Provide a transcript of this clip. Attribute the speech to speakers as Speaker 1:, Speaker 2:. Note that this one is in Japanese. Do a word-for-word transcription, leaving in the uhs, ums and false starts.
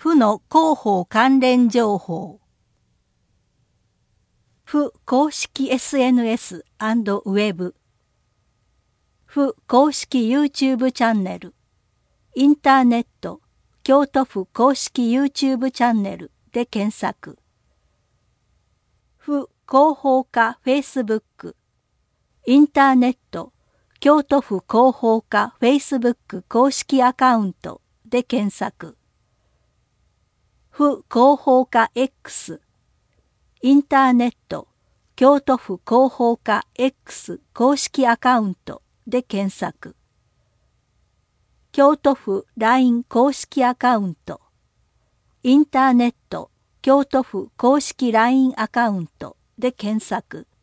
Speaker 1: 府の広報関連情報。府公式 エスエヌエス&ウェブ。府公式 YouTube チャンネル。インターネット、京都府公式 YouTube チャンネルで検索。府広報課 Facebook。インターネット、京都府広報課 Facebook 公式アカウントで検索。府広報課 X。インターネット、京都府広報課 X 公式アカウントで検索。京都府 ライン 公式アカウント。インターネット、京都府公式 ライン アカウントで検索。